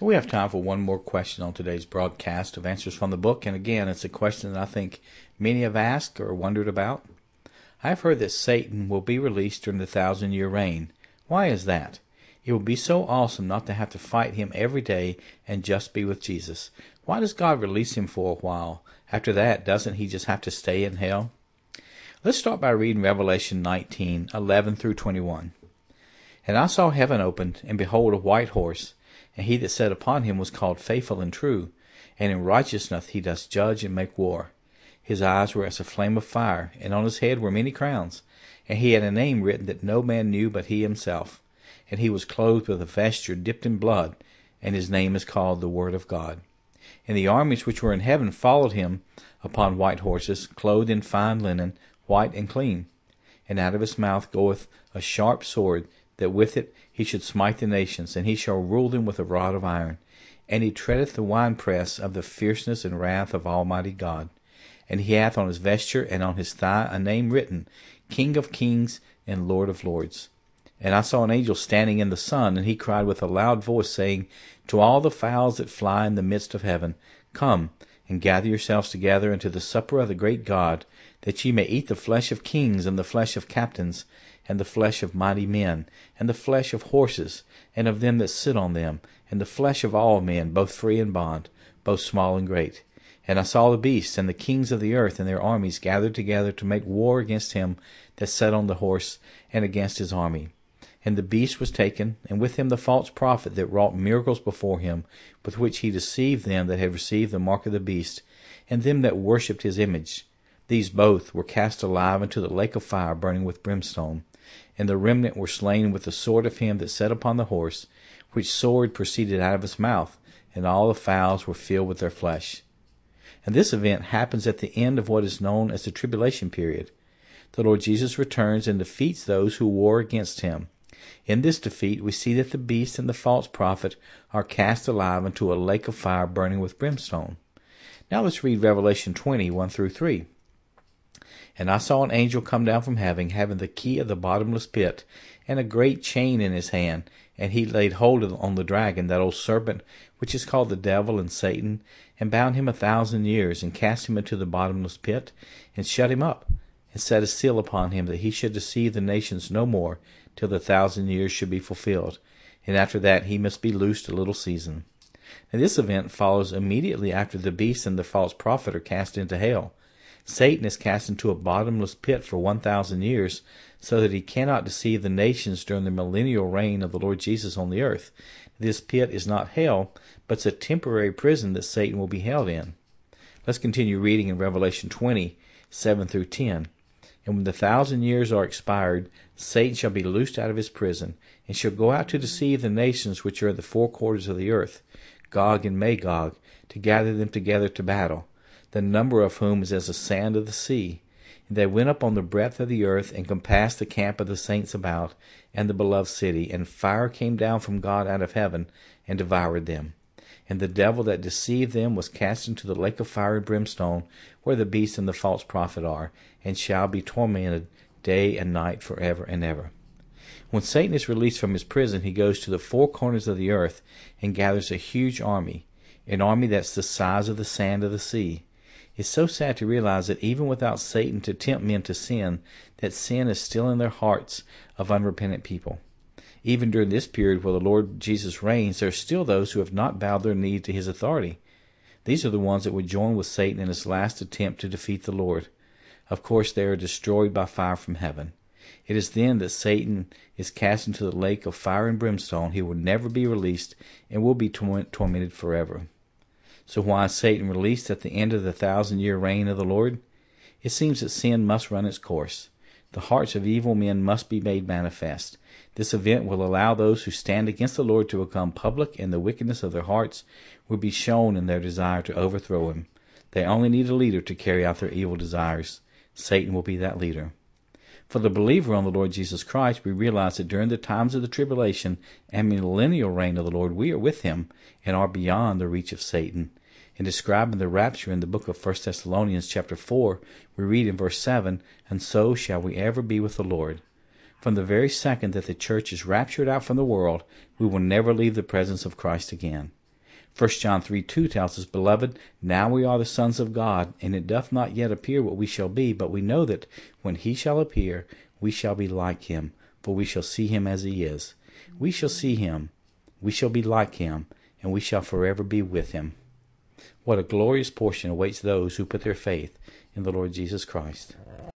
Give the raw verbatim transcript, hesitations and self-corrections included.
We have time for one more question on today's broadcast of Answers from the Book, and again, it's a question that I think many have asked or wondered about. I have heard that Satan will be released during the thousand-year reign. Why is that? It will be so awesome not to have to fight him every day and just be with Jesus. Why does God release him for a while? After that, doesn't he just have to stay in hell? Let's start by reading Revelation nineteen, eleven through twenty-one. And I saw heaven opened, and behold a white horse, and he that sat upon him was called Faithful and True, and in righteousness he doth judge and make war. His eyes were as a flame of fire, and on his head were many crowns, and he had a name written that no man knew but he himself. And he was clothed with a vesture dipped in blood, and his name is called the Word of God. And the armies which were in heaven followed him upon white horses, clothed in fine linen, white and clean. And out of his mouth goeth a sharp sword, that with it he should smite the nations, and he shall rule them with a rod of iron. And he treadeth the winepress of the fierceness and wrath of Almighty God. And he hath on his vesture and on his thigh a name written, King of Kings and Lord of Lords. And I saw an angel standing in the sun, and he cried with a loud voice, saying, To all the fowls that fly in the midst of heaven, Come, and gather yourselves together unto the supper of the great God, that ye may eat the flesh of kings, and the flesh of captains, and the flesh of mighty men, and the flesh of horses, and of them that sit on them, and the flesh of all men, both free and bond, both small and great. And I saw the beast, and the kings of the earth, and their armies gathered together to make war against him that sat on the horse, and against his army. And the beast was taken, and with him the false prophet that wrought miracles before him, with which he deceived them that had received the mark of the beast, and them that worshipped his image. These both were cast alive into the lake of fire burning with brimstone. And the remnant were slain with the sword of him that sat upon the horse, which sword proceeded out of his mouth, and all the fowls were filled with their flesh. And this event happens at the end of what is known as the tribulation period. The Lord Jesus returns and defeats those who war against him. In this defeat we see that the beast and the false prophet are cast alive into a lake of fire burning with brimstone. Now let's read Revelation twenty, one through three. And I saw an angel come down from heaven, having the key of the bottomless pit, and a great chain in his hand. And he laid hold on the dragon, that old serpent, which is called the devil and Satan, and bound him a thousand years, and cast him into the bottomless pit, and shut him up, and set a seal upon him, that he should deceive the nations no more, till the thousand years should be fulfilled. And after that he must be loosed a little season. And this event follows immediately after the beast and the false prophet are cast into hell. Satan is cast into a bottomless pit for one thousand years, so that he cannot deceive the nations during the millennial reign of the Lord Jesus on the earth. This pit is not hell, but it's a temporary prison that Satan will be held in. Let's continue reading in Revelation twenty, seven through ten. And when the thousand years are expired, Satan shall be loosed out of his prison, and shall go out to deceive the nations which are in the four quarters of the earth, Gog and Magog, to gather them together to battle, the number of whom is as the sand of the sea. And they went up on the breadth of the earth, and compassed the camp of the saints about, and the beloved city. And fire came down from God out of heaven, and devoured them. And the devil that deceived them was cast into the lake of fire and brimstone, where the beast and the false prophet are, and shall be tormented day and night forever and ever. When Satan is released from his prison, he goes to the four corners of the earth, and gathers a huge army, an army that's the size of the sand of the sea. It's so sad to realize that even without Satan to tempt men to sin, that sin is still in their hearts of unrepentant people. Even during this period where the Lord Jesus reigns, there are still those who have not bowed their knee to his authority. These are the ones that would join with Satan in his last attempt to defeat the Lord. Of course, they are destroyed by fire from heaven. It is then that Satan is cast into the lake of fire and brimstone. He will never be released, and will be tor- tormented forever. So why is Satan released at the end of the thousand-year reign of the Lord? It seems that sin must run its course. The hearts of evil men must be made manifest. This event will allow those who stand against the Lord to become public, and the wickedness of their hearts will be shown in their desire to overthrow him. They only need a leader to carry out their evil desires. Satan will be that leader. For the believer on the Lord Jesus Christ, we realize that during the times of the tribulation and millennial reign of the Lord, we are with him and are beyond the reach of Satan. In describing the rapture in the book of First Thessalonians chapter four, we read in verse seven, And so shall we ever be with the Lord. From the very second that the church is raptured out from the world, we will never leave the presence of Christ again. First John three two tells us, Beloved, now we are the sons of God, and it doth not yet appear what we shall be, but we know that when he shall appear, we shall be like him, for we shall see him as he is. We shall see him, we shall be like him, and we shall forever be with him. What a glorious portion awaits those who put their faith in the Lord Jesus Christ.